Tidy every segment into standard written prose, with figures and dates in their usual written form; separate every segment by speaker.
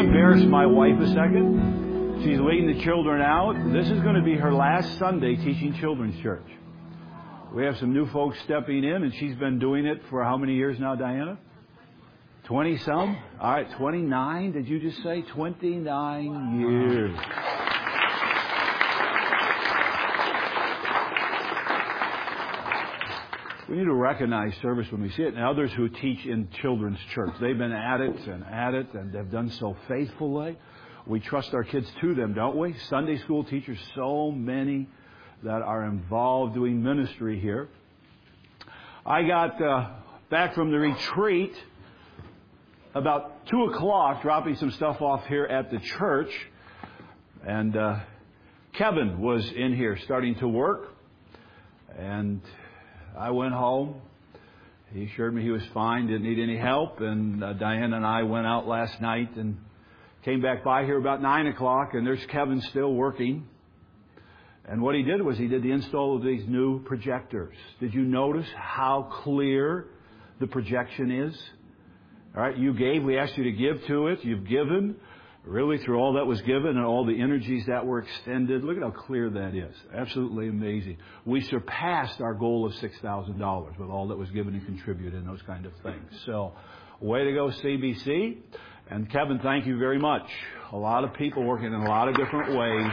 Speaker 1: embarrass my wife a second? She's leading the children out. This is going to be her last Sunday teaching children's church. We have some new folks stepping in, and she's been doing it for how many years now, Diana? 20-some? All right, 29, did you just say? 29 years. We need to recognize service when we see it. And others who teach in children's church, they've been at it, and they've done so faithfully. We trust our kids to them, don't we? Sunday school teachers, so many that are involved doing ministry here. I got back from the retreat about 2 o'clock, dropping some stuff off here at the church. And Kevin was in here starting to work. And I went home. He assured me he was fine, didn't need any help. And Diana and I went out last night and came back by here about 9 o'clock, and there's Kevin still working. And what he did was he did the install of these new projectors. Did you notice how clear the projection is? All right, you gave. We asked you to give to it. You've given. Really, through all that was given and all the energies that were extended, look at how clear that is. Absolutely amazing. We surpassed our goal of $6,000 with all that was given and contributed and those kind of things. So, way to go, CBC. And Kevin, thank you very much. A lot of people working in a lot of different ways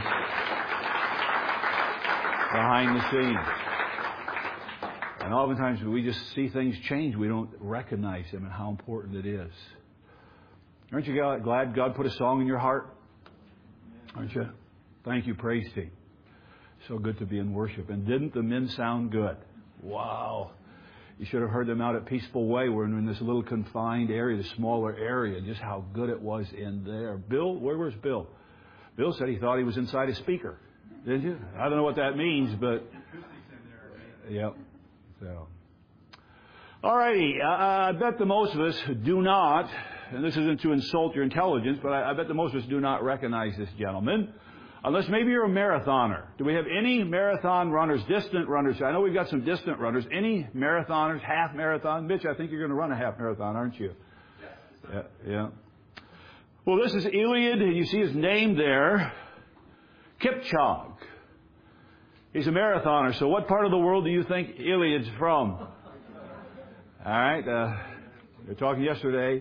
Speaker 1: behind the scenes. And oftentimes we just see things change. We don't recognize them and how important it is. Aren't you glad God put a song in your heart? Aren't you? Thank you, praise team. So good to be in worship. And didn't the men sound good? Wow. You should have heard them out at Peaceful Way. We're in this little confined area, the smaller area, just how good it was in there. Bill, where's Bill? Bill said he thought he was inside a speaker. Did you? I don't know what that means, but... Yep. So... All righty. I bet the most of us do not... And this isn't to insult your intelligence, but I bet the most of us do not recognize this gentleman. Unless maybe you're a marathoner. Do we have any marathon runners, distant runners? I know we've got some distant runners. Any marathoners, half marathon? Mitch, I think you're going to run a half marathon, aren't you? Yes. Yeah. Well, this is Eliud. You see his name there. Kipchoge. He's a marathoner. So what part of the world do you think Eliud's from? All right. We were talking yesterday.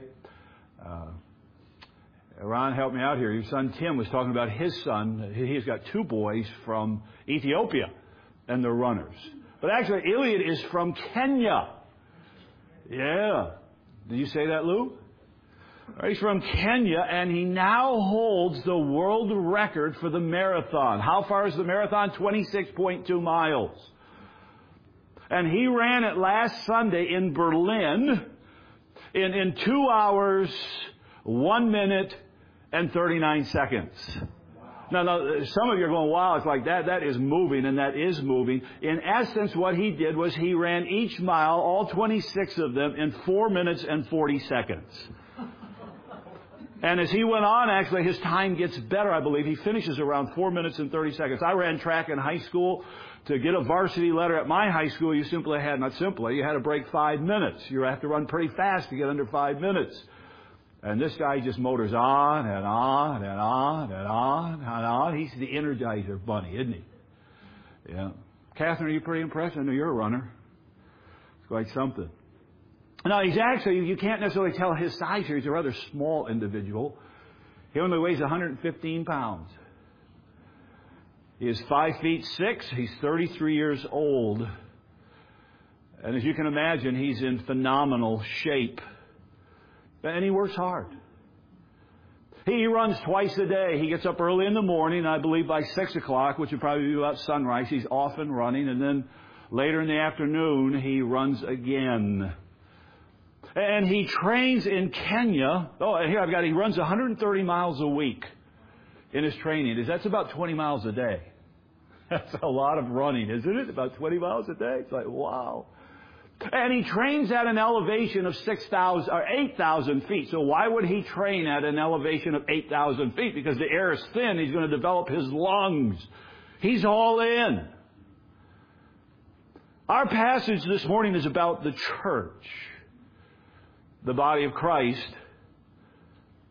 Speaker 1: Ron helped me out here. Your son Tim was talking about his son. He's got 2 boys from Ethiopia, and they're runners. But actually, Eliud is from Kenya. Yeah. Did you say that, Lou? He's from Kenya, and he now holds the world record for the marathon. How far is the marathon? 26.2 miles. And he ran it last Sunday in Berlin in 2 hours, 1 minute, and 39 seconds. Now, some of you are going, wow, it's like that. That is moving, and that is moving. In essence, what he did was he ran each mile, all 26 of them, in 4 minutes and 40 seconds. And as he went on, actually, his time gets better, I believe. He finishes around 4 minutes and 30 seconds. I ran track in high school. To get a varsity letter at my high school, you had to break 5 minutes. You have to run pretty fast to get under 5 minutes. And this guy just motors on and on and on and on and on. He's the Energizer Bunny, isn't he? Yeah. Catherine, are you pretty impressed? I know you're a runner. It's quite something. Now, he's actually, you can't necessarily tell his size here. He's a rather small individual. He only weighs 115 pounds. He is 5'6". He's 33 years old. And as you can imagine, he's in phenomenal shape. And he works hard. He runs twice a day. He gets up early in the morning, I believe by 6 o'clock, which would probably be about sunrise. He's off and running. And then later in the afternoon, he runs again. And he trains in Kenya. Oh, and here he runs 130 miles a week in his training. That's about 20 miles a day. That's a lot of running, isn't it? About 20 miles a day. It's like, wow. And he trains at an elevation of 6,000 or 8,000 feet. So why would he train at an elevation of 8,000 feet? Because the air is thin. He's going to develop his lungs. He's all in. Our passage this morning is about the church, the body of Christ.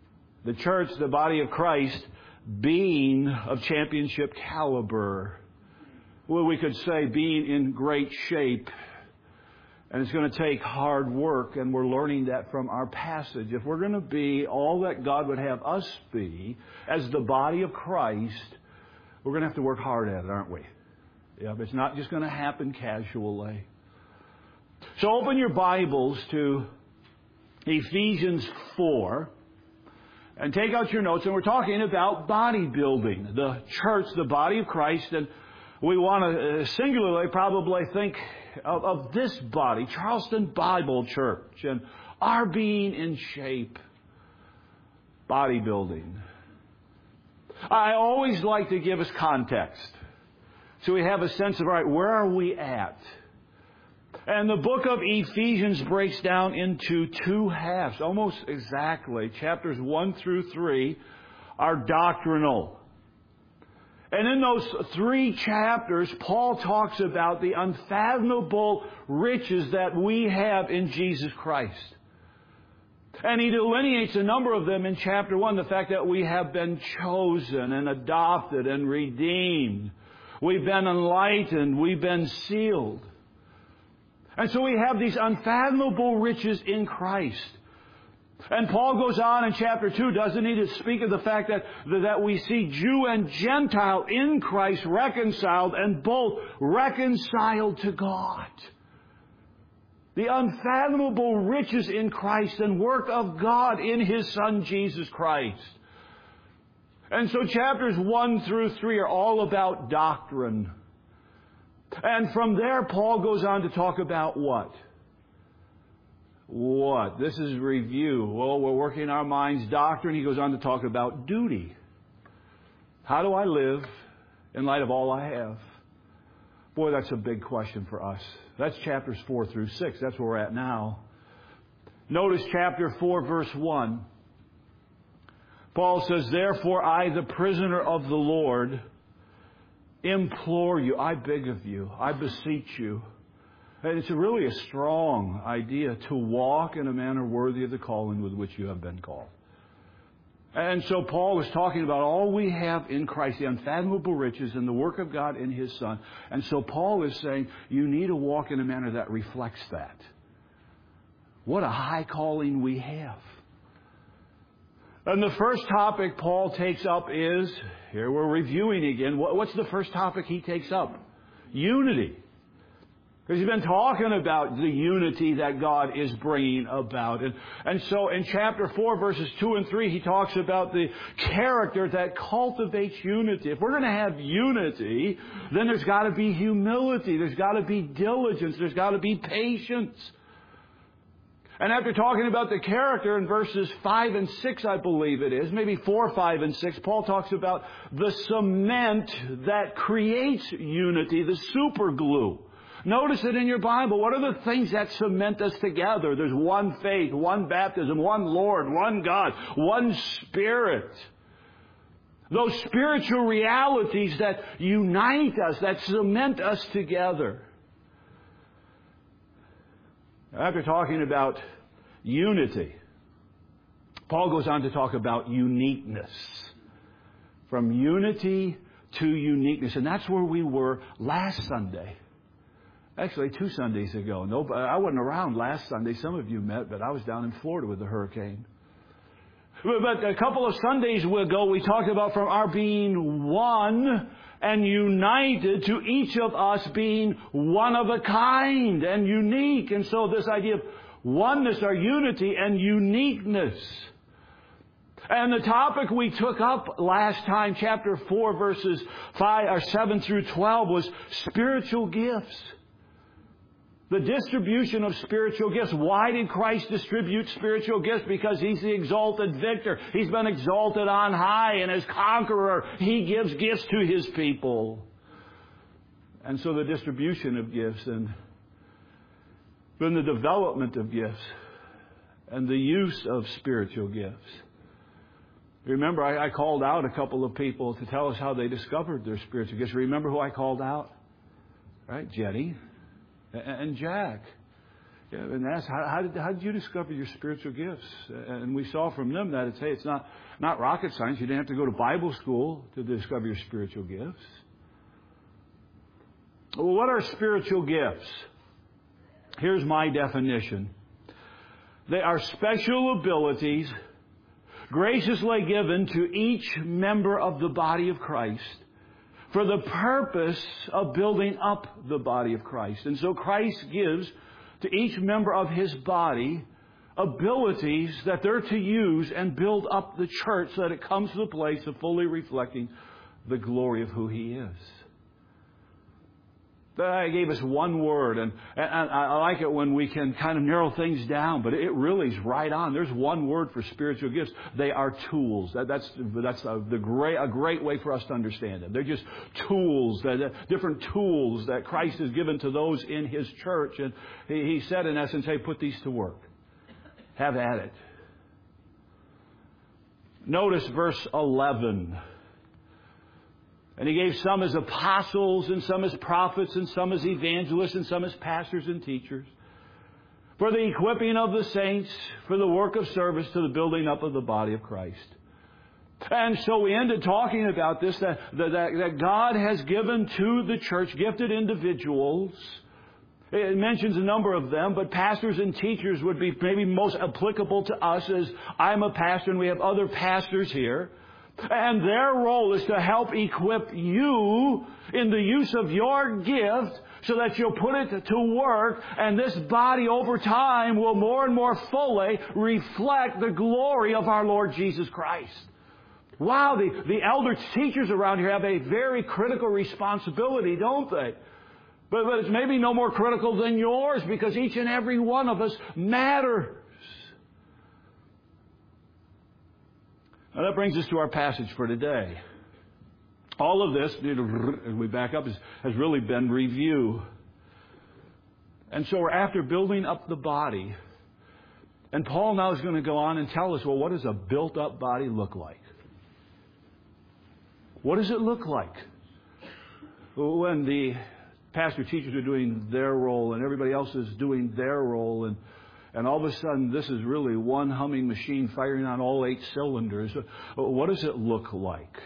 Speaker 1: The church, the body of Christ, being of championship caliber. Well, we could say being in great shape. And it's going to take hard work, and we're learning that from our passage. If we're going to be all that God would have us be as the body of Christ, we're going to have to work hard at it, aren't we? Yeah, but it's not just going to happen casually. So open your Bibles to Ephesians 4 and take out your notes. And we're talking about bodybuilding, the church, the body of Christ. And we want to singularly probably think of this body, Charleston Bible Church, and our being in shape, bodybuilding. I always like to give us context so we have a sense of, all right, where are we at? And the book of Ephesians breaks down into two halves, almost exactly. Chapters 1 through 3 are doctrinal. And in those 3 chapters, Paul talks about the unfathomable riches that we have in Jesus Christ. And he delineates a number of them in chapter 1. The fact that we have been chosen and adopted and redeemed. We've been enlightened. We've been sealed. And so we have these unfathomable riches in Christ. And Paul goes on in chapter 2, doesn't he, to speak of the fact that we see Jew and Gentile in Christ reconciled, and both reconciled to God. The unfathomable riches in Christ and work of God in His Son, Jesus Christ. And so chapters 1 through 3 are all about doctrine. And from there, Paul goes on to talk about what? What? This is review. Well, we're working our minds doctrine. He goes on to talk about duty. How do I live in light of all I have? Boy, that's a big question for us. That's chapters 4 through 6. That's where we're at now. Notice chapter 4, verse 1. Paul says, "Therefore I, the prisoner of the Lord, implore you, I beg of you, I beseech you." And it's really a strong idea to walk in a manner worthy of the calling with which you have been called. And so Paul is talking about all we have in Christ, the unfathomable riches and the work of God in His Son. And so Paul is saying you need to walk in a manner that reflects that. What a high calling we have. And the first topic Paul takes up is, here we're reviewing again, what's the first topic he takes up? Unity. Because he's been talking about the unity that God is bringing about. And so in chapter 4, verses 2 and 3, he talks about the character that cultivates unity. If we're going to have unity, then there's got to be humility. There's got to be diligence. There's got to be patience. And after talking about the character in verses 5 and 6, I believe it is, maybe 4, 5, and 6, Paul talks about the cement that creates unity, the super glue. Notice it in your Bible. What are the things that cement us together? There's one faith, one baptism, one Lord, one God, one Spirit. Those spiritual realities that unite us, that cement us together. After talking about unity, Paul goes on to talk about uniqueness. From unity to uniqueness. And that's where we were last Sunday. Actually, 2 Sundays ago. No, I wasn't around last Sunday. Some of you met, but I was down in Florida with the hurricane. But a couple of Sundays ago, we talked about from our being one and united to each of us being one of a kind and unique. And so this idea of oneness or unity and uniqueness. And the topic we took up last time, chapter 4, verses 7 through 12, was spiritual gifts. The distribution of spiritual gifts. Why did Christ distribute spiritual gifts? Because He's the exalted victor. He's been exalted on high, and as conqueror, He gives gifts to His people. And so the distribution of gifts, and then the development of gifts, and the use of spiritual gifts. Remember, I called out a couple of people to tell us how they discovered their spiritual gifts. Remember who I called out? Right? Jenny and Jack. And ask, how did you discover your spiritual gifts? And we saw from them that it's not rocket science. You didn't have to go to Bible school to discover your spiritual gifts. Well, what are spiritual gifts? Here's my definition. They are special abilities graciously given to each member of the body of Christ for the purpose of building up the body of Christ. And so Christ gives to each member of His body abilities that they're to use and build up the church so that it comes to the place of fully reflecting the glory of who He is. I gave us one word, and I like it when we can kind of narrow things down, but it really is right on. There's one word for spiritual gifts. They are tools. That's a great way for us to understand it. They're just tools, different tools that Christ has given to those in His church. And He said, in essence, hey, put these to work. Have at it. Notice verse 11. And He gave some as apostles, and some as prophets, and some as evangelists, and some as pastors and teachers, for the equipping of the saints, for the work of service to the building up of the body of Christ. And so we ended talking about this, that God has given to the church gifted individuals. It mentions a number of them, but pastors and teachers would be maybe most applicable to us, as I'm a pastor and we have other pastors here. And their role is to help equip you in the use of your gift so that you'll put it to work, and this body over time will more and more fully reflect the glory of our Lord Jesus Christ. Wow, the elder teachers around here have a very critical responsibility, don't they? But it's maybe no more critical than yours, because each and every one of us matters. Now that brings us to our passage for today. All of this, as we back up, has really been review. And so we're after building up the body. And Paul now is going to go on and tell us, well, what does a built-up body look like? What does it look like? When the pastor teachers are doing their role and everybody else is doing their role, and all of a sudden, this is really one humming machine firing on all 8 cylinders. What does it look like?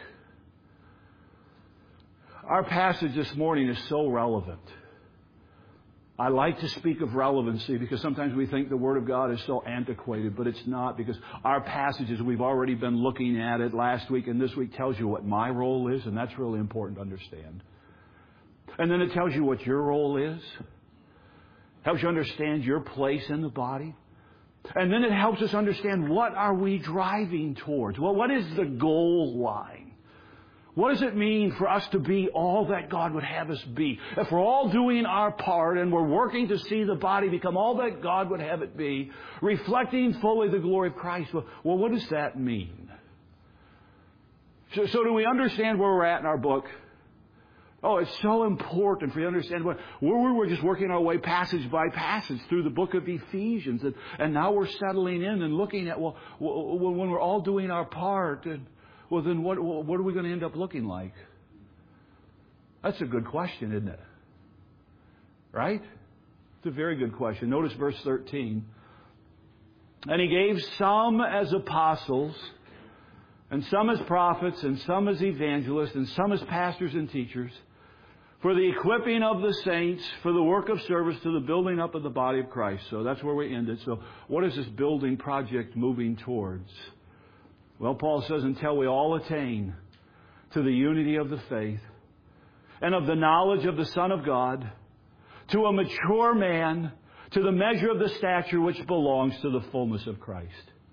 Speaker 1: Our passage this morning is so relevant. I like to speak of relevancy because sometimes we think the Word of God is so antiquated, but it's not, because our passages, we've already been looking at it last week and this week, tells you what my role is, and that's really important to understand. And then it tells you what your role is. Helps you understand your place in the body. And then it helps us understand, what are we driving towards? Well, what is the goal line? What does it mean for us to be all that God would have us be? If we're all doing our part and we're working to see the body become all that God would have it be, reflecting fully the glory of Christ, well, what does that mean? So do we understand where we're at in our book? Oh, it's so important for you to understand. We're just working our way passage by passage through the book of Ephesians. And now we're settling in and looking at, when we're all doing our part, then what are we going to end up looking like? That's a good question, isn't it? Right? It's a very good question. Notice verse 13. And He gave some as apostles, and some as prophets, and some as evangelists, and some as pastors and teachers, for the equipping of the saints, for the work of service to the building up of the body of Christ. So that's where we ended. So what is this building project moving towards? Well, Paul says, until we all attain to the unity of the faith and of the knowledge of the Son of God, to a mature man, to the measure of the stature which belongs to the fullness of Christ.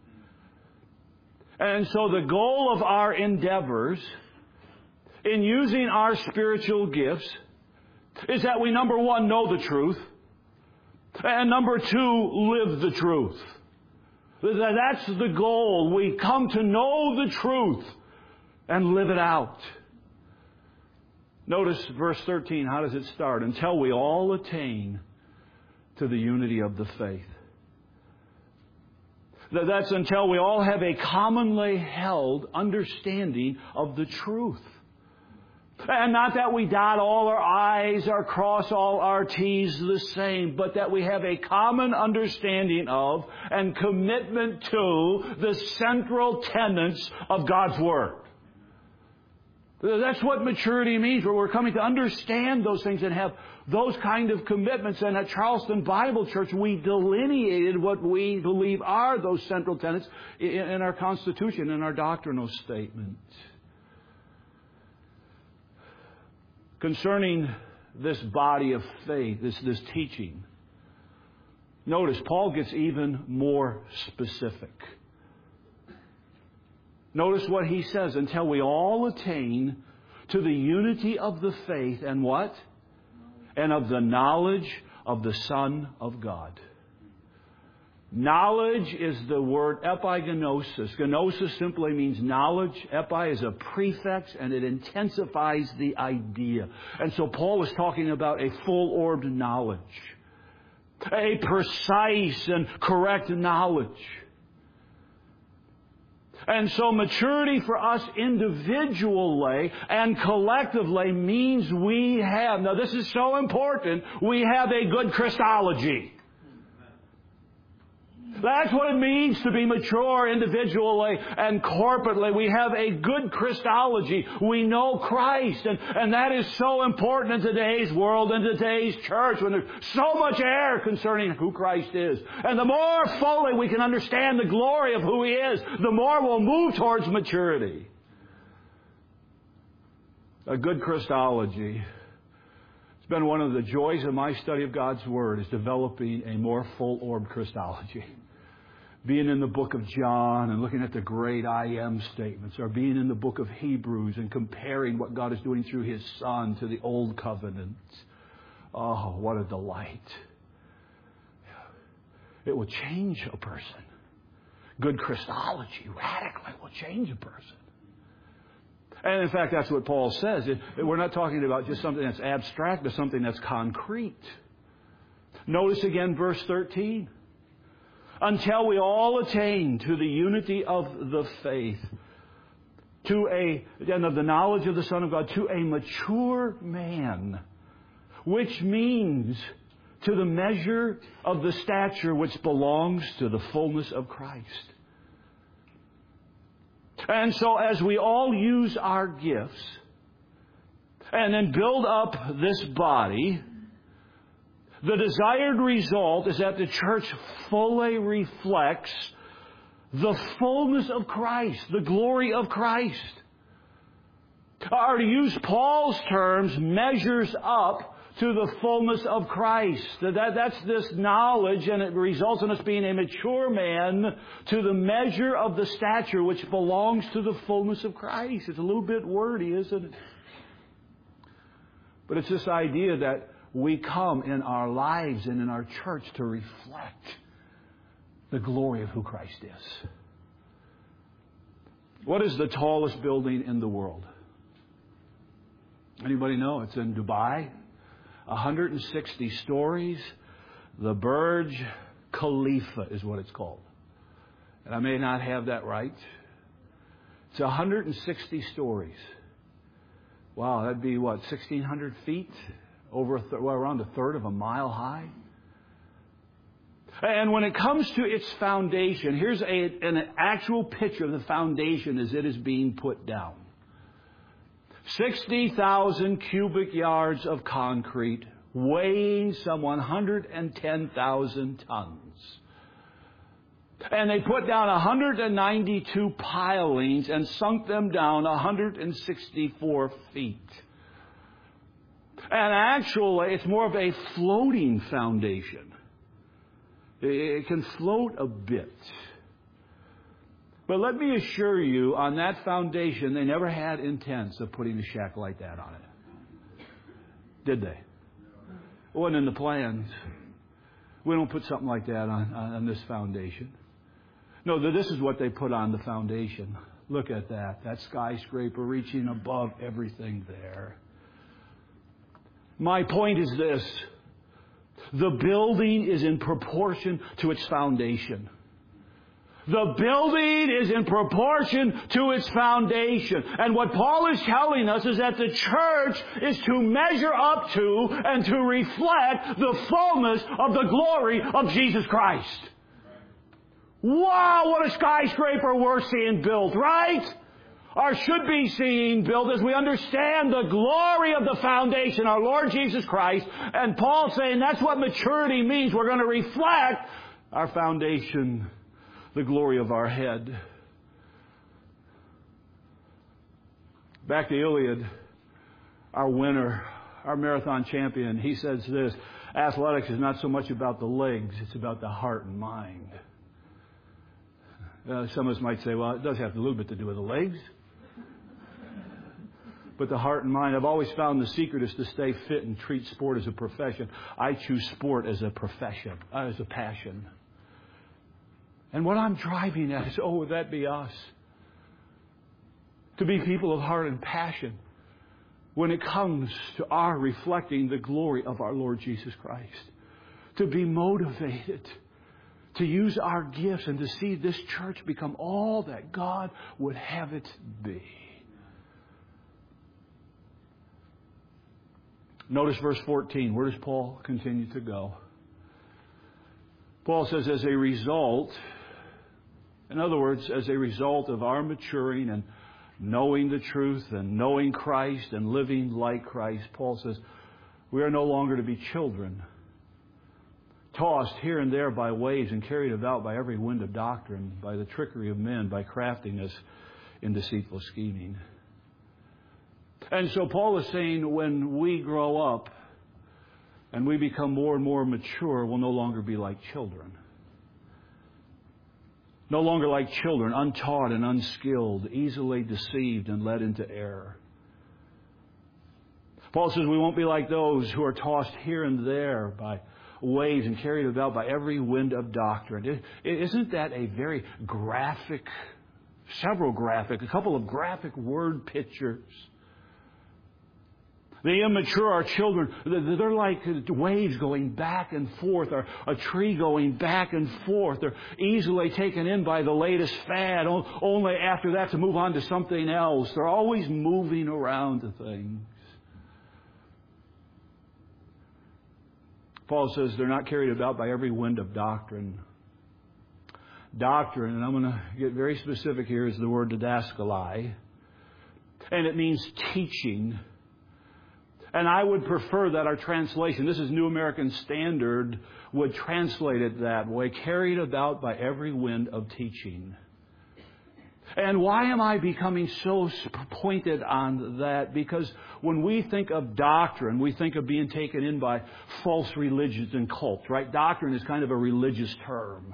Speaker 1: And so the goal of our endeavors in using our spiritual gifts is that we, number one, know the truth, and number two, live the truth. That's the goal. We come to know the truth and live it out. Notice verse 13. How does it start? Until we all attain to the unity of the faith. That's until we all have a commonly held understanding of the truth. And not that we dot all our I's or cross all our T's the same, but that we have a common understanding of and commitment to the central tenets of God's Word. That's what maturity means, where we're coming to understand those things and have those kind of commitments. And at Charleston Bible Church, we delineated what we believe are those central tenets in our Constitution, in our doctrinal statement. Concerning this body of faith, this teaching, notice Paul gets even more specific. Notice what he says, until we all attain to the unity of the faith and what? And of the knowledge of the Son of God. Knowledge is the word epigenosis. Gnosis simply means knowledge. Epi is a prefix, and it intensifies the idea. And so Paul is talking about a full-orbed knowledge. A precise and correct knowledge. And so maturity for us individually and collectively means we have, now this is so important, we have a good Christology. That's what it means to be mature individually and corporately. We have a good Christology. We know Christ. And that is so important in today's world, in today's church, when there's so much error concerning who Christ is. And the more fully we can understand the glory of who He is, the more we'll move towards maturity. A good Christology. It's been one of the joys of my study of God's Word, is developing a more full-orbed Christology. Being in the book of John and looking at the great I am statements, or being in the book of Hebrews and comparing what God is doing through His Son to the Old Covenant. Oh, what a delight. It will change a person. Good Christology radically will change a person. And in fact, that's what Paul says. We're not talking about just something that's abstract, but something that's concrete. Notice again verse 13. Until we all attain to the unity of the faith, and of the knowledge of the Son of God, to a mature man, which means to the measure of the stature which belongs to the fullness of Christ. And so as we all use our gifts and then build up this body, the desired result is that the church fully reflects the fullness of Christ, the glory of Christ. Or to use Paul's terms, measures up to the fullness of Christ. That's this knowledge, and it results in us being a mature man to the measure of the stature which belongs to the fullness of Christ. It's a little bit wordy, isn't it? But it's this idea that we come in our lives and in our church to reflect the glory of who Christ is. What is the tallest building in the world? Anybody know? It's in Dubai. 160 stories. The Burj Khalifa is what it's called. And I may not have that right. It's 160 stories. Wow, that'd be what, 1,600 feet? Around a third of a mile high. And when it comes to its foundation, here's an actual picture of the foundation as it is being put down. 60,000 cubic yards of concrete, weighing some 110,000 tons. And they put down 192 pilings and sunk them down 164 feet. And actually, it's more of a floating foundation. It can float a bit. But let me assure you, on that foundation, they never had intents of putting a shack like that on it. Did they? It wasn't in the plans. We don't put something like that on this foundation. No, this is what they put on the foundation. Look at that. That skyscraper reaching above everything there. My point is this. The building is in proportion to its foundation. The building is in proportion to its foundation. And what Paul is telling us is that the church is to measure up to and to reflect the fullness of the glory of Jesus Christ. Wow, what a skyscraper we're seeing built, right? Or should be seeing built as we understand the glory of the foundation, our Lord Jesus Christ. And Paul's saying that's what maturity means. We're going to reflect our foundation, the glory of our head. Back to Iliad, our winner, our marathon champion, he says this: athletics is not so much about the legs, it's about the heart and mind. Some of us might say, well, it does have a little bit to do with the legs. But the heart and mind, I've always found the secret is to stay fit and treat sport as a profession. I choose sport as a profession, as a passion. And what I'm driving at is, would that be us? To be people of heart and passion when it comes to our reflecting the glory of our Lord Jesus Christ. To be motivated to use our gifts and to see this church become all that God would have it be. Notice verse 14. Where does Paul continue to go? Paul says, as a result, in other words, as a result of our maturing and knowing the truth and knowing Christ and living like Christ, Paul says, we are no longer to be children, tossed here and there by waves and carried about by every wind of doctrine, by the trickery of men, by craftiness in deceitful scheming. And so Paul is saying when we grow up and we become more and more mature, we'll no longer be like children. No longer like children, untaught and unskilled, easily deceived and led into error. Paul says we won't be like those who are tossed here and there by waves and carried about by every wind of doctrine. Isn't that a very graphic, a couple of graphic word pictures? The immature are children. They're like waves going back and forth, or a tree going back and forth. They're easily taken in by the latest fad, only after that to move on to something else. They're always moving around to things. Paul says they're not carried about by every wind of doctrine. Doctrine, and I'm going to get very specific here, is the word didaskalai. And it means teaching. And I would prefer that our translation, this is New American Standard, would translate it that way, carried about by every wind of teaching. And why am I becoming so pointed on that? Because when we think of doctrine, we think of being taken in by false religions and cults, right? Doctrine is kind of a religious term.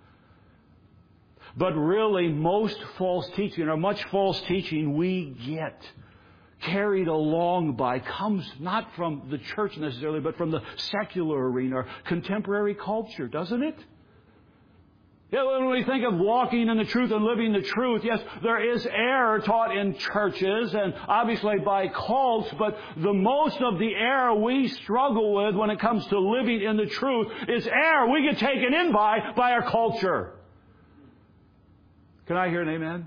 Speaker 1: But really, most false teaching, or much false teaching we get carried along by, comes not from the church necessarily, but from the secular arena or contemporary culture, doesn't it? Yeah, when we think of walking in the truth and living the truth, yes, there is error taught in churches and obviously by cults, but the most of the error we struggle with when it comes to living in the truth is error we get taken in by our culture. Can I hear an amen?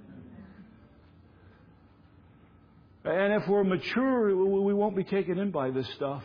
Speaker 1: And if we're mature, we won't be taken in by this stuff.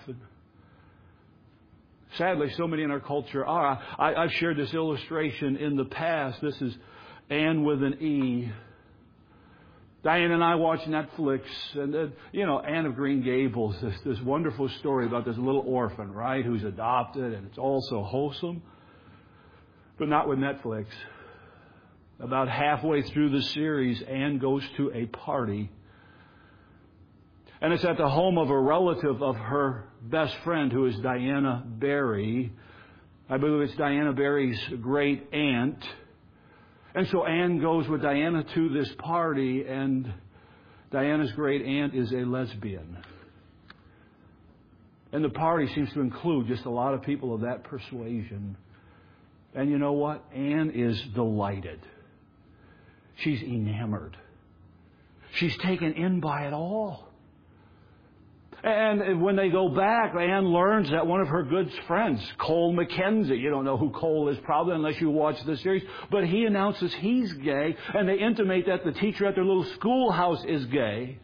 Speaker 1: Sadly, so many in our culture are. I've shared this illustration in the past. This is Anne with an E. Diane and I watch Netflix, and Anne of Green Gables, this wonderful story about this little orphan, right, who's adopted, and it's all so wholesome. But not with Netflix. About halfway through the series, Anne goes to a party. And it's at the home of a relative of her best friend, who is Diana Barry. I believe it's Diana Barry's great aunt. And so Anne goes with Diana to this party, and Diana's great aunt is a lesbian. And the party seems to include just a lot of people of that persuasion. And you know what? Anne is delighted. She's enamored. She's taken in by it all. And when they go back, Anne learns that one of her good friends, Cole Mackenzie, you don't know who Cole is probably unless you watch the series, but he announces he's gay, and they intimate that the teacher at their little schoolhouse is gay.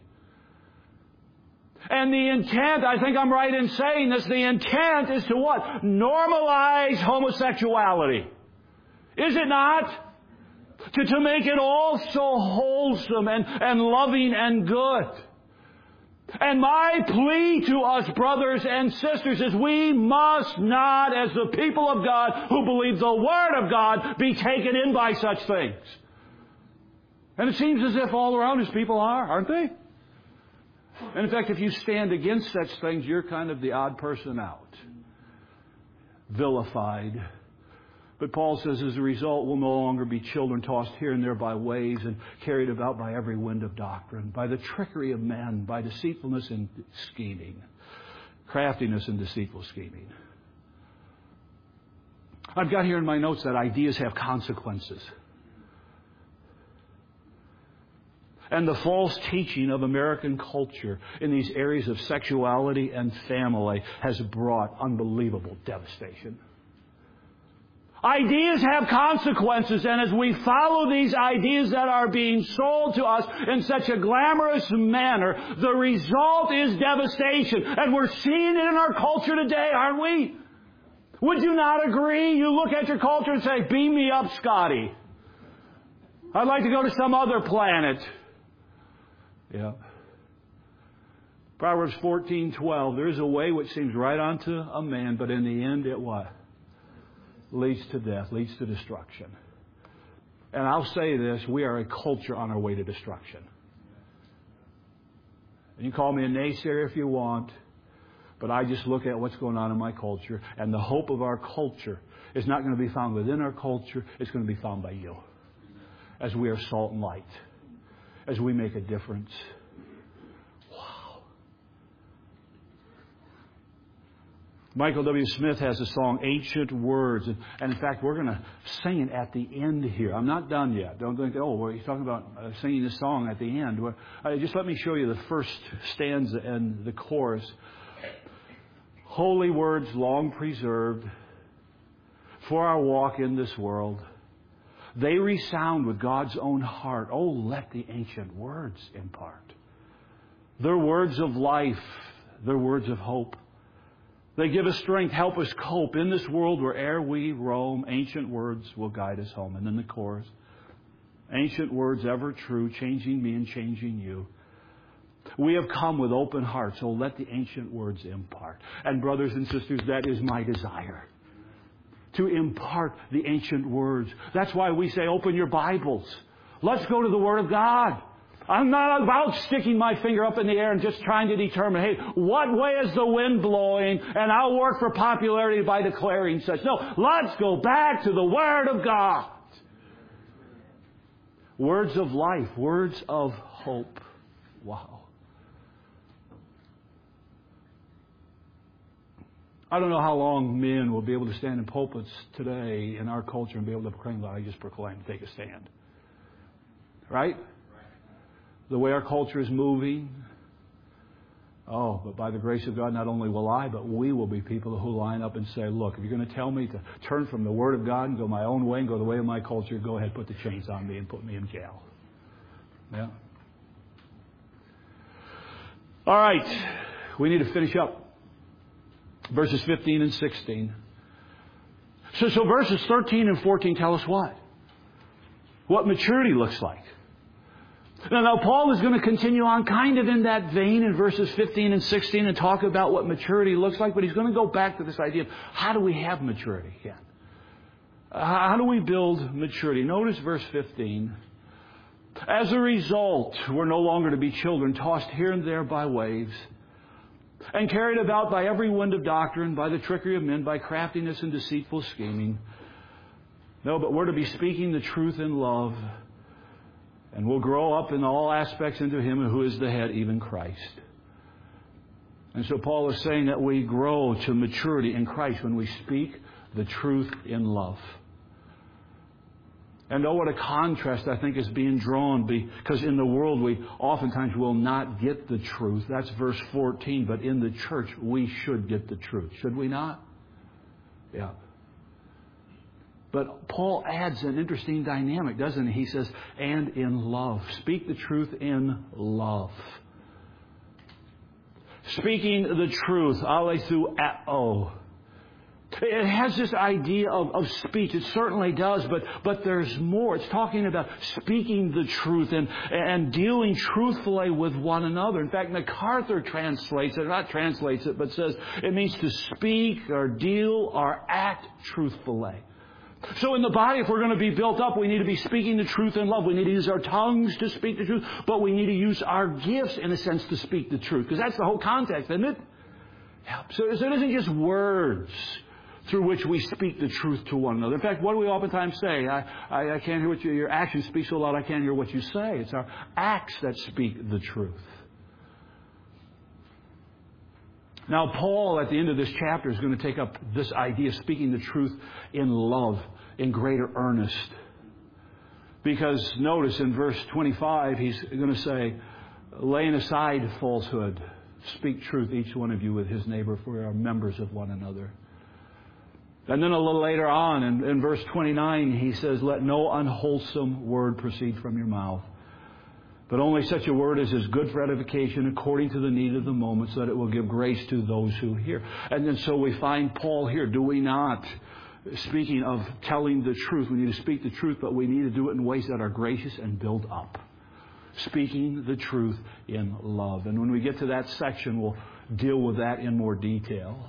Speaker 1: And the intent, I think I'm right in saying this, the intent is to what? Normalize homosexuality. Is it not? To make it all so wholesome and loving and good. And my plea to us, brothers and sisters, is we must not, as the people of God who believe the Word of God, be taken in by such things. And it seems as if all around us people are, aren't they? And in fact, if you stand against such things, you're kind of the odd person out. Vilified. But Paul says, as a result, we'll no longer be children tossed here and there by waves and carried about by every wind of doctrine, by the trickery of men, by deceitfulness and scheming, craftiness and deceitful scheming. I've got here in my notes that ideas have consequences. And the false teaching of American culture in these areas of sexuality and family has brought unbelievable devastation. Ideas have consequences, and as we follow these ideas that are being sold to us in such a glamorous manner, the result is devastation. And we're seeing it in our culture today, aren't we? Would you not agree? You look at your culture and say, beam me up, Scotty. I'd like to go to some other planet. Yeah. Proverbs 14:12. There is a way which seems right unto a man, but in the end it what? Leads to death, leads to destruction. And I'll say this, we are a culture on our way to destruction. You can call me a naysayer if you want, but I just look at what's going on in my culture, and the hope of our culture is not going to be found within our culture, it's going to be found by you. As we are salt and light. As we make a difference. Wow. Michael W. Smith has a song, Ancient Words. And in fact, we're going to sing it at the end here. I'm not done yet. Don't think, well, he's talking about singing this song at the end. Just let me show you the first stanza and the chorus. Holy words long preserved for our walk in this world. They resound with God's own heart. Oh, let the ancient words impart. They're words of life. They're words of hope. They give us strength, help us cope. In this world where'er we roam, ancient words will guide us home. And then the chorus. Ancient words ever true, changing me and changing you. We have come with open hearts. Oh, let the ancient words impart. And brothers and sisters, that is my desire. To impart the ancient words. That's why we say open your Bibles. Let's go to the Word of God. I'm not about sticking my finger up in the air and just trying to determine, hey, what way is the wind blowing? And I'll work for popularity by declaring such. No, let's go back to the Word of God. Words of life. Words of hope. Wow. I don't know how long men will be able to stand in pulpits today in our culture and be able to proclaim what I just proclaimed, take a stand. Right? The way our culture is moving. Oh, but by the grace of God, not only will I, but we will be people who line up and say, look, if you're going to tell me to turn from the Word of God and go my own way and go the way of my culture, go ahead, put the chains on me and put me in jail. Yeah. All right. We need to finish up. Verses 15 and 16. So verses 13 and 14 tell us what? What maturity looks like. Now, Paul is going to continue on kind of in that vein in verses 15 and 16 and talk about what maturity looks like, but he's going to go back to this idea of how do we have maturity again? How do we build maturity? Notice verse 15. As a result, we're no longer to be children tossed here and there by waves, and carried about by every wind of doctrine, by the trickery of men, by craftiness and deceitful scheming. No, but we're to be speaking the truth in love, and we'll grow up in all aspects into Him who is the head, even Christ. And so Paul is saying that we grow to maturity in Christ when we speak the truth in love. And oh, what a contrast I think is being drawn, because in the world we oftentimes will not get the truth. That's verse 14. But in the church we should get the truth. Should we not? Yeah. But Paul adds an interesting dynamic, doesn't he? He says, and in love. Speak the truth in love. Speaking the truth, aletheou. It has this idea of speech. It certainly does, but there's more. It's talking about speaking the truth and dealing truthfully with one another. In fact, MacArthur but says it means to speak or deal or act truthfully. So in the body, if we're going to be built up, we need to be speaking the truth in love. We need to use our tongues to speak the truth, but we need to use our gifts, in a sense, to speak the truth. Because that's the whole context, isn't it? Yeah. So it isn't just words through which we speak the truth to one another. In fact, what do we oftentimes say? I can't hear what your actions speak so loud I can't hear what you say. It's our acts that speak the truth. Now, Paul, at the end of this chapter, is going to take up this idea of speaking the truth in love, in greater earnest. Because notice in verse 25, he's going to say, laying aside falsehood, speak truth, each one of you with his neighbor, for we are members of one another. And then a little later on, in verse 29, he says, let no unwholesome word proceed from your mouth, but only such a word as is good for edification according to the need of the moment, so that it will give grace to those who hear. And then so we find Paul here, do we not? Speaking of telling the truth, we need to speak the truth, but we need to do it in ways that are gracious and build up. Speaking the truth in love. And when we get to that section, we'll deal with that in more detail.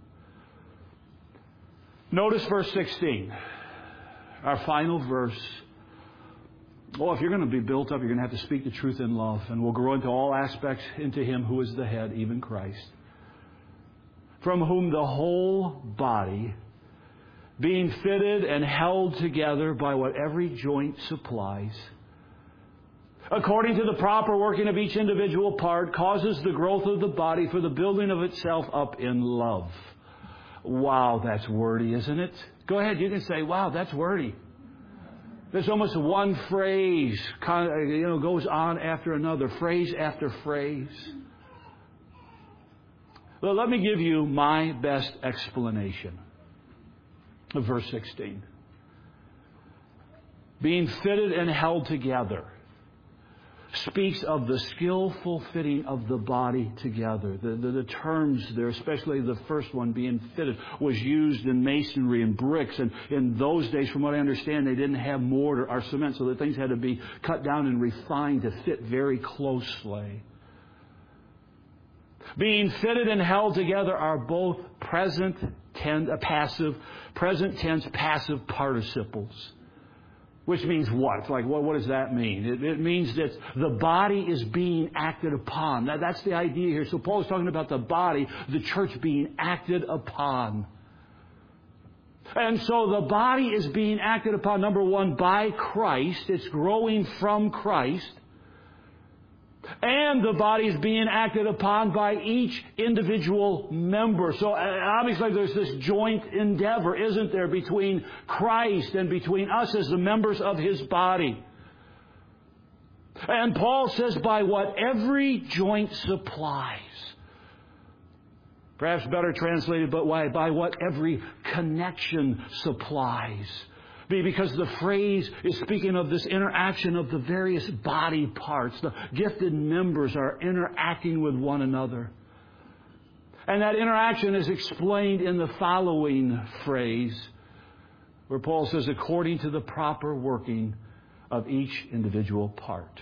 Speaker 1: Notice verse 16, our final verse. Oh, if you're going to be built up, you're going to have to speak the truth in love. And we'll grow into all aspects into Him who is the head, even Christ. From whom the whole body, being fitted and held together by what every joint supplies, according to the proper working of each individual part, causes the growth of the body for the building of itself up in love. Wow, that's wordy, isn't it? Go ahead, you can say, wow, that's wordy. There's almost one phrase, goes on after another, phrase after phrase. Well, let me give you my best explanation of verse 16. Being fitted and held together speaks of the skillful fitting of the body together. The terms there, especially the first one, being fitted, was used in masonry and bricks. And in those days, from what I understand, they didn't have mortar or cement, so the things had to be cut down and refined to fit very closely. Being fitted and held together are both present tense passive participles. Which means what? Like, what does that mean? It means that the body is being acted upon. That's the idea here. So Paul is talking about the body, the church being acted upon. And so the body is being acted upon, number one, by Christ. It's growing from Christ. And the body is being acted upon by each individual member. So obviously there's this joint endeavor, isn't there, between Christ and between us as the members of His body. And Paul says, by what every joint supplies. Perhaps better translated, but why? By what every connection supplies. Because the phrase is speaking of this interaction of the various body parts. The gifted members are interacting with one another. And that interaction is explained in the following phrase, where Paul says, according to the proper working of each individual part.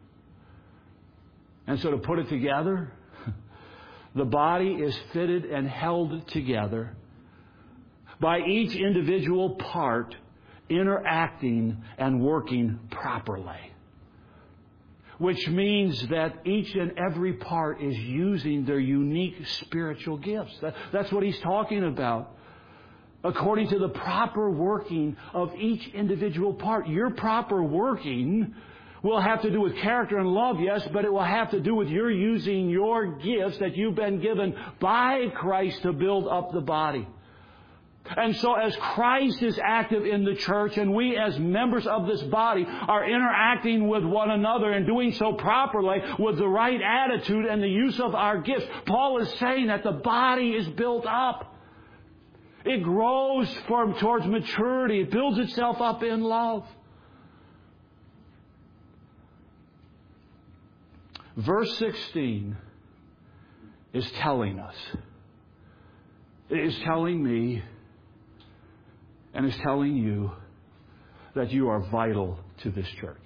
Speaker 1: And so to put it together, the body is fitted and held together by each individual part interacting and working properly. Which means that each and every part is using their unique spiritual gifts. That's what he's talking about. According to the proper working of each individual part. Your proper working will have to do with character and love, yes, but it will have to do with your using your gifts that you've been given by Christ to build up the body. And so as Christ is active in the church and we as members of this body are interacting with one another and doing so properly with the right attitude and the use of our gifts, Paul is saying that the body is built up. It grows towards maturity. It builds itself up in love. Verse 16 is telling us. It is telling me and is telling you that you are vital to this church.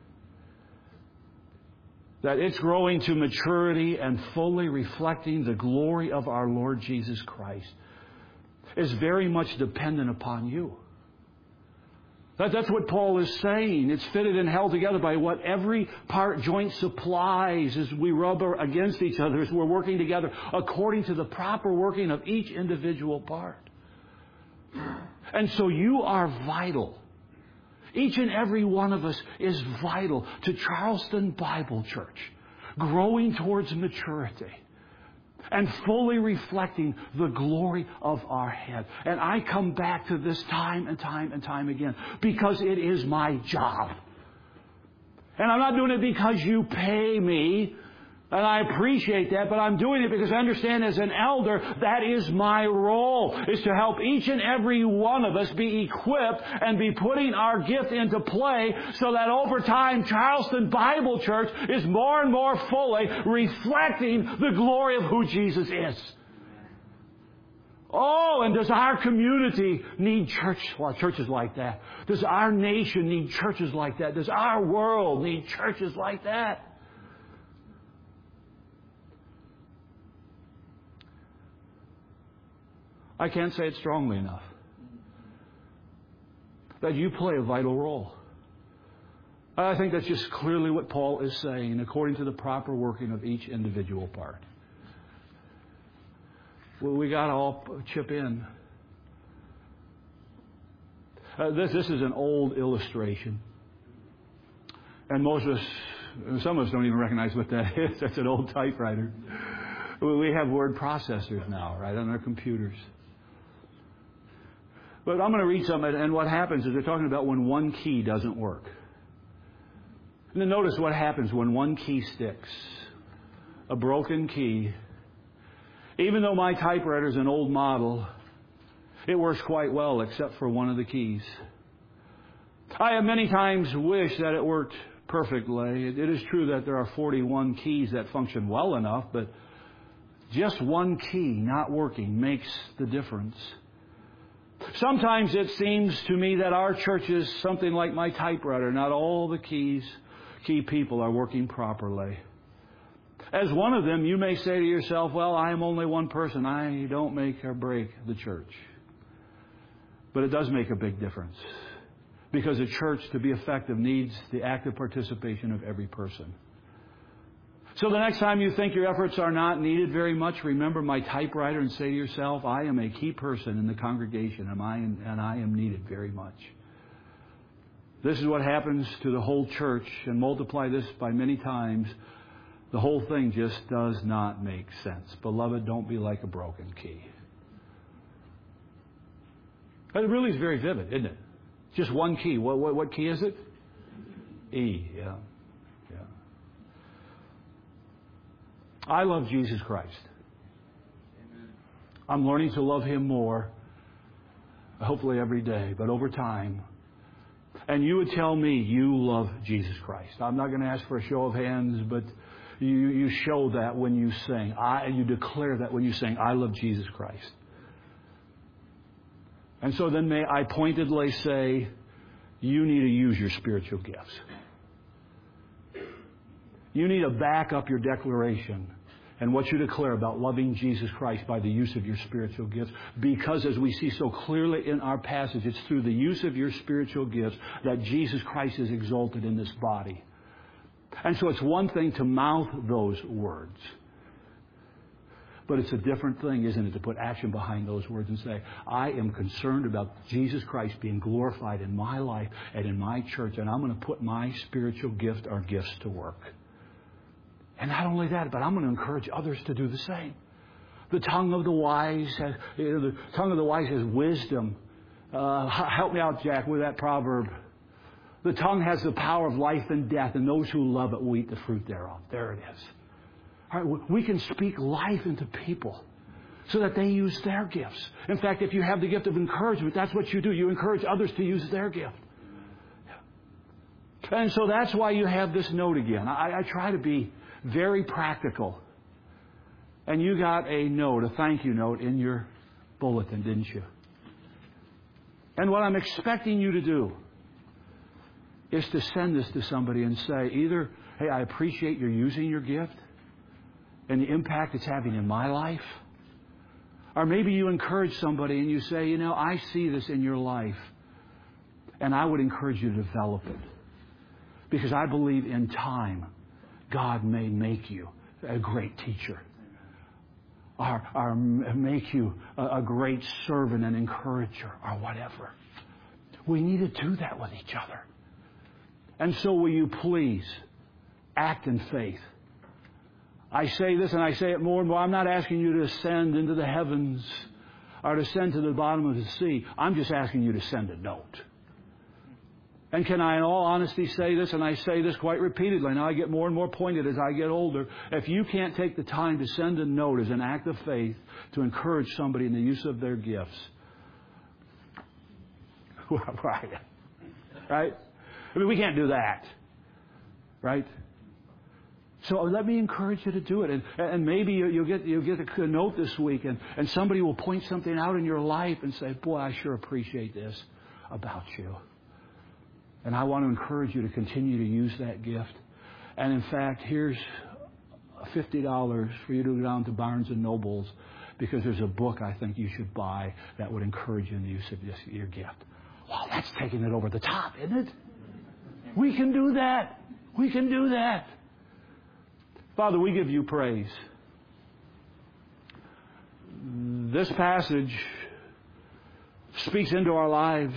Speaker 1: That it's growing to maturity and fully reflecting the glory of our Lord Jesus Christ is very much dependent upon you. That's what Paul is saying. It's fitted and held together by what every part joint supplies as we rub against each other, as we're working together according to the proper working of each individual part. And so you are vital. Each and every one of us is vital to Charleston Bible Church, growing towards maturity and fully reflecting the glory of our head. And I come back to this time and time and time again because it is my job. And I'm not doing it because you pay me, and I appreciate that, but I'm doing it because I understand as an elder that is my role, is to help each and every one of us be equipped and be putting our gift into play so that over time Charleston Bible Church is more and more fully reflecting the glory of who Jesus is. Oh, and does our community need churches like that? Does our nation need churches like that? Does our world need churches like that? I can't say it strongly enough that you play a vital role. I think that's just clearly what Paul is saying, according to the proper working of each individual part. Well, we got to all chip in. This is an old illustration, and most of us, some of us don't even recognize what that is. That's an old typewriter. We have word processors now, right, on our computers. But I'm going to read something, and what happens is they're talking about when one key doesn't work. And then notice what happens when one key sticks. A broken key. Even though my typewriter is an old model, it works quite well except for one of the keys. I have many times wished that it worked perfectly. It is true that there are 41 keys that function well enough, but just one key not working makes the difference. Sometimes it seems to me that our church is something like my typewriter. Not all the key people are working properly. As one of them, you may say to yourself, well, I am only one person. I don't make or break the church. But it does make a big difference. Because a church, to be effective, needs the active participation of every person. So the next time you think your efforts are not needed very much, remember my typewriter and say to yourself, I am a key person in the congregation and I am needed very much. This is what happens to the whole church, and multiply this by many times. The whole thing just does not make sense. Beloved, don't be like a broken key. It really is very vivid, isn't it? Just one key. What key is it? E, yeah. I love Jesus Christ. I'm learning to love Him more, hopefully every day, but over time. And you would tell me you love Jesus Christ. I'm not going to ask for a show of hands, but you show that when you sing. You declare that when you sing, I love Jesus Christ. And so then may I pointedly say, you need to use your spiritual gifts. You need to back up your declaration and what you declare about loving Jesus Christ by the use of your spiritual gifts. Because as we see so clearly in our passage, it's through the use of your spiritual gifts that Jesus Christ is exalted in this body. And so it's one thing to mouth those words. But it's a different thing, isn't it, to put action behind those words and say, I am concerned about Jesus Christ being glorified in my life and in my church, and I'm going to put my spiritual gift or gifts to work. And not only that, but I'm going to encourage others to do the same. The tongue of the wise has wisdom. Help me out, Jack, with that proverb. The tongue has the power of life and death, and those who love it will eat the fruit thereof. There it is. All right, we can speak life into people so that they use their gifts. In fact, if you have the gift of encouragement, that's what you do. You encourage others to use their gift. And so that's why you have this note again. I try to be very practical. And you got a note, a thank you note in your bulletin, didn't you? And what I'm expecting you to do is to send this to somebody and say either, hey, I appreciate your using your gift and the impact it's having in my life. Or maybe you encourage somebody and you say, you know, I see this in your life and I would encourage you to develop it. Because I believe in time, God may make you a great teacher. Or make you a great servant and encourager or whatever. We need to do that with each other. And so will you please act in faith. I say this and I say it more and more. I'm not asking you to ascend into the heavens or to send to the bottom of the sea. I'm just asking you to send a note. And can I in all honesty say this, and I say this quite repeatedly, now I get more and more pointed as I get older, if you can't take the time to send a note as an act of faith to encourage somebody in the use of their gifts, right? I mean, we can't do that, right? So let me encourage you to do it. And maybe you'll get a note this week and somebody will point something out in your life and say, boy, I sure appreciate this about you. And I want to encourage you to continue to use that gift. And in fact, here's $50 for you to go down to Barnes & Noble's because there's a book I think you should buy that would encourage you in the use of your gift. Wow, that's taking it over the top, isn't it? We can do that. We can do that. Father, we give you praise. This passage speaks into our lives.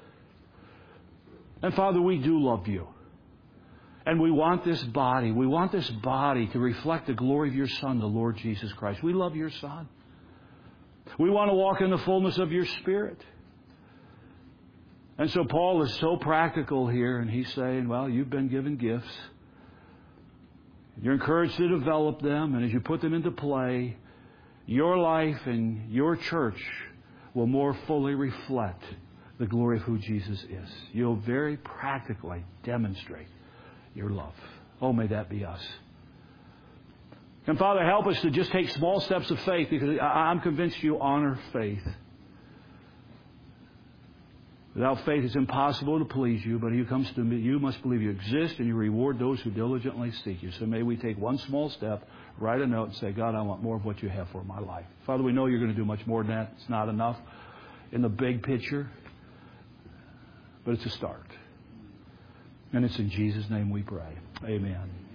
Speaker 1: And Father, we do love you. And we want this body to reflect the glory of your Son, the Lord Jesus Christ. We love your Son. We want to walk in the fullness of your Spirit. And so Paul is so practical here, and he's saying, well, you've been given gifts. You're encouraged to develop them, and as you put them into play, your life and your church will more fully reflect the glory of who Jesus is. You'll very practically demonstrate your love. Oh, may that be us. And Father, help us to just take small steps of faith, because I'm convinced you honor faith. Without faith, it's impossible to please you, but He who comes to me, you must believe you exist, and you reward those who diligently seek you. So may we take one small step, write a note, and say, God, I want more of what you have for my life. Father, we know you're going to do much more than that. It's not enough in the big picture, but it's a start. And it's in Jesus' name we pray. Amen.